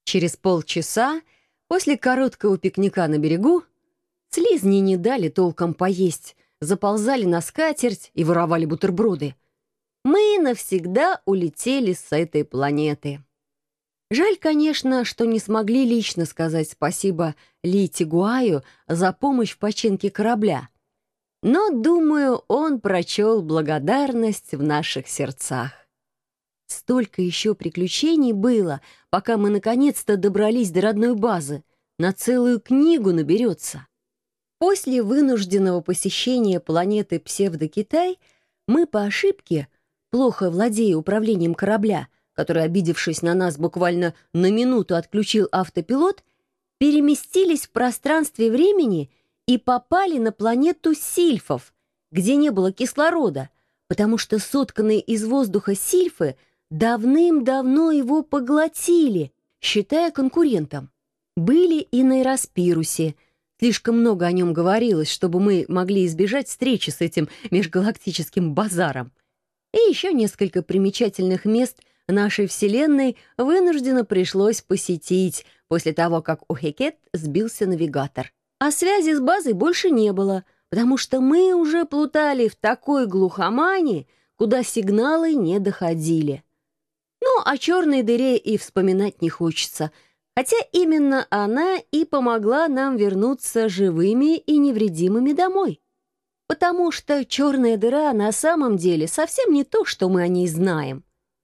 Через полчаса, после короткого пикника на берегу, слизни не дали толком поесть, заползали на скатерть и воровали бутерброды. Мы навсегда улетели с этой планеты. Жаль, конечно, что не смогли лично сказать спасибо Ли Тигуаю за помощь в починке корабля. Но, думаю, он прочел благодарность в наших сердцах. Столько еще приключений было, пока мы наконец-то добрались до родной базы. На целую книгу наберется. После вынужденного посещения планеты Псевдокитай мы по ошибке, плохо владея управлением корабля, который, обидевшись на нас, буквально на минуту отключил автопилот, переместились в пространстве времени и попали на планету сильфов, где не было кислорода, потому что сотканные из воздуха сильфы давным-давно его поглотили, считая конкурентом. Были и на Эроспирусе. Слишком много о нем говорилось, чтобы мы могли избежать встречи с этим межгалактическим базаром. И еще несколько примечательных мест нашей Вселенной вынужденно пришлось посетить после того, как у Хекет сбился навигатор. А связи с базой больше не было, потому что мы уже плутали в такой глухомане, куда сигналы не доходили. Ну, о черной дыре и вспоминать не хочется, хотя именно она и помогла нам вернуться живыми и невредимыми домой. Потому что черная дыра на самом деле совсем не то, что мы о ней знаем.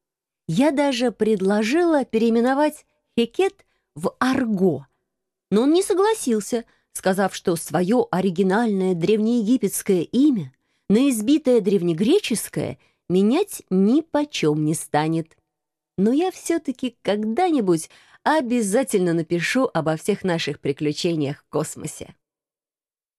Я даже предложила переименовать Хекет в Арго, но он не согласился, сказав, что свое оригинальное древнеегипетское имя на избитое древнегреческое менять ни почем не станет. Но я все-таки когда-нибудь обязательно напишу обо всех наших приключениях в космосе.